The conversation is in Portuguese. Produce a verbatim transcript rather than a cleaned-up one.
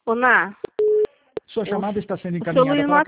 Ô, Ná, Sua o, chamada está sendo o seu encaminhada Luiz não para